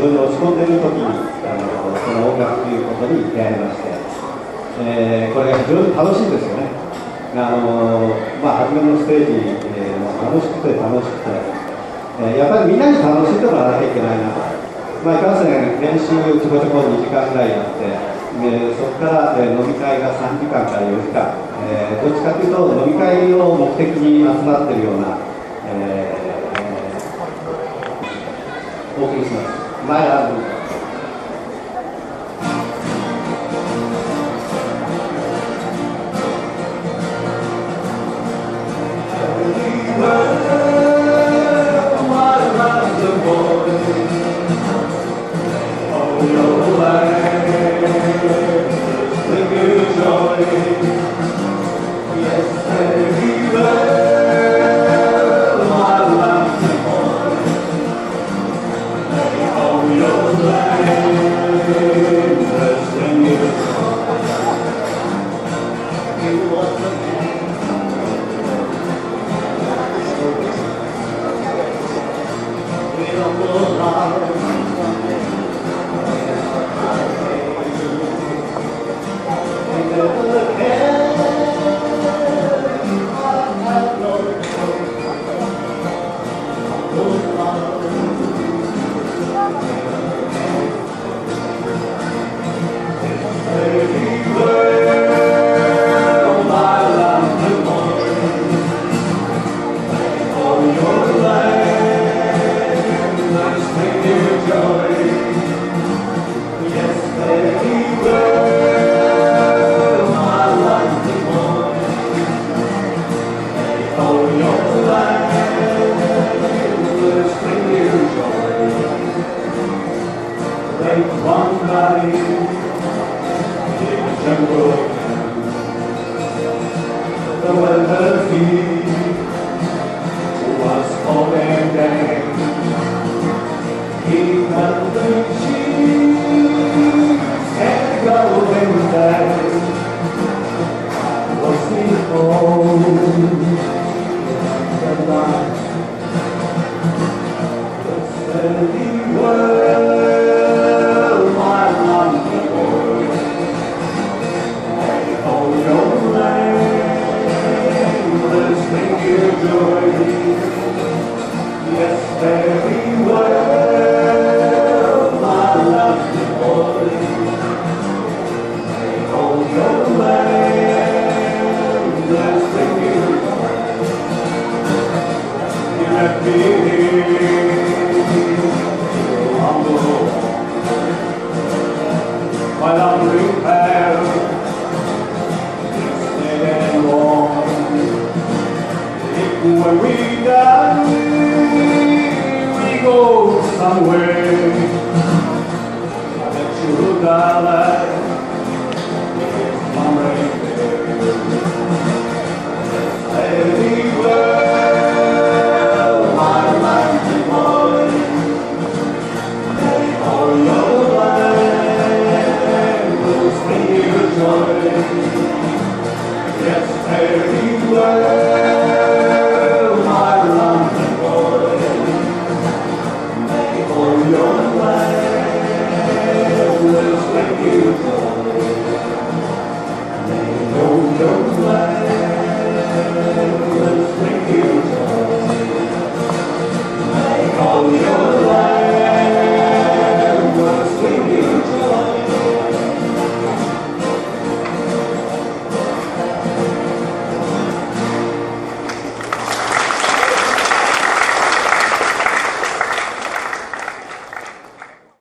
常に落ち込んでいる時にその音楽ということに出会いまして、これが非常に楽しいんですよね。初めのステージ、楽しくて楽しくて、やっぱりみんなに楽しんでもらわなきゃいけないなと。いかんせん練習ちょこちょこ2時間ぐらいやって、そこから、飲み会が3時間から4時間、どっちかというと飲み会を目的に集まっているような、お送りします。 When we die, we go somewhere.